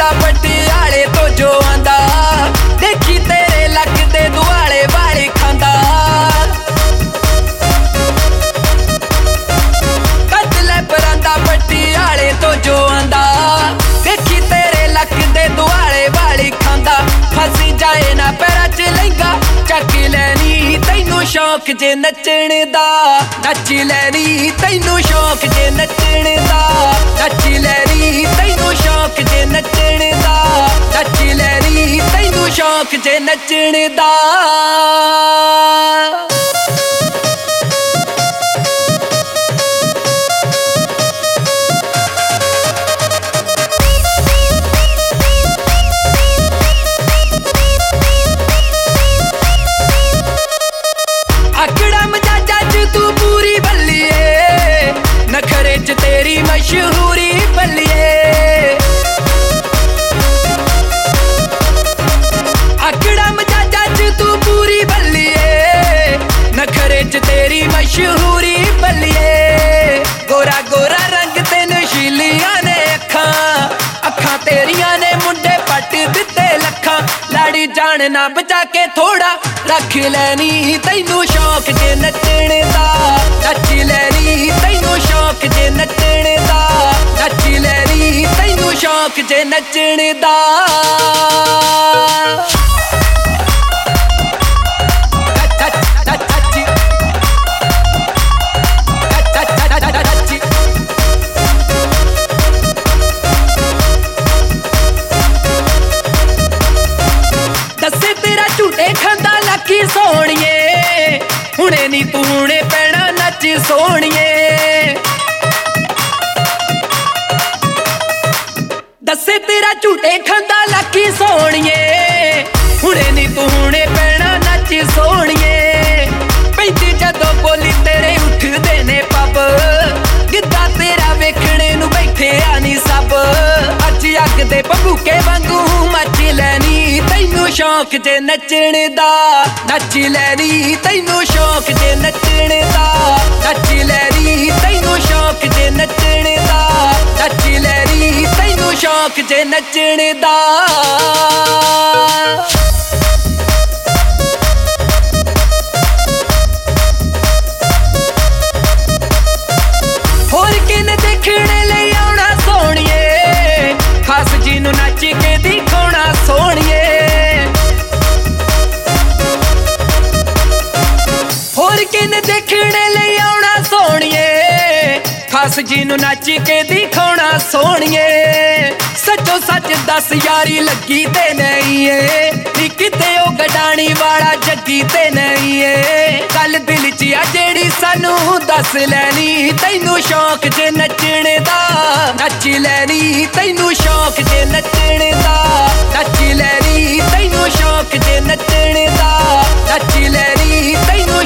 ਪਰਾਂਦਾ ਪਟਿਆਲੇ ਤੋਂ ਜੋ ਆਂਦਾ ਦੇਖੀ ਤੇਰੇ ਲੱਕ ਦੇ ਦੁਆਲੇ ਵਾਲੇ ਖਾਂਦਾ ਕੱਢ ਲੈ ਪਰਾਂਦਾ ਪਟਿਆਲੇ ਤੋਂ ਜੋ ਆਂਦਾ ਦੇਖੀ ਤੇਰੇ ਲੱਕ ਦੇ ਦੁਆਲੇ ਵਾਲੀ ਖਾਂਦਾ ਫਸੀ ਜਾਏ ਨਾ ਪੈਰਾਂ 'ਚ ਲਹਿੰਗਾ ਚੱਕ ਲੈਣੀ ਤੈਨੂੰ ਸ਼ੌਕ ਜੇ ਨੱਚਣ ਦਾ ਨੱਚ ਲੈਣੀ ਤੈਨੂੰ ਸ਼ੌਕ ਜੇ ਨੱਚਣ ਦਾ ਨੱਚ ਲੈਣੀ ਤੈਨੂੰ ਸ਼ੌਕ ਜੇ ਨੱਚਣ ਦਾ ਨੱਚ ਲੈਣੀ ਤੈਨੂੰ ਸ਼ੌਕ ਜੇ ਨੱਚਣ ਦਾ नखरे च तेरी मशहूरी बल्लिए आकड़ा मजाजा च तू पूरी बल्लिए नखरे च तेरी मशहूरी बल्लिए गोरा गोरा रंग ते नशीलियां ने अखां तेरियां ने मुंडे पट दिते लखां लाड़ी जान ना बचा के थोड़ा रख लैनी तैनू शौक जे नच्चण दा नच लैनी तैनू शौक जे नच्चण दा नच लैनी तैनू शौक जे नच्चण दा दसे तेरा झूठे खांदा लाकी सोहणिए हुणे नी तू हुणे पैणा नच सोहणिए दसे तेरा झूठे खांदा लाकी सोहणिए हुणे नी तू हुणे पैणा नच सोहणिए पैंदी जदों बोली तेरे उठदे ने पब गिद्धा तेरा वेखणे नू बैठे आनी सब अज अग दे बबूके वांगू मच लैनी तैनू शौक जे नच्चण दा नच लैनी तैनू शौक जे नच्चण दा नच लैनी तैनू शौक जे नच्चण दा नच लैनी तैनू शौक जे नच्चण दा होर किन देखणे लई आउणा सोहणिए खास जी नू नच के दिखाउणा सोहणिए होर किन देखणे लई आउणा सोहणिए खास जी नू नच के दिखाउणा सोहणिए सच्चो सच दस यारी लगी ते नहीं है नी किते ओ गडाणी वाला जग्गी ते नहीं है गल दिल च आ जेड़ी सानू दस लैनी तैनू शौक जे नच्चण दा नच लैनी तैनू शौक जे नच्चण दा नच लैनी तैनू शौक जे नच्चण दा नच लैनी तैनू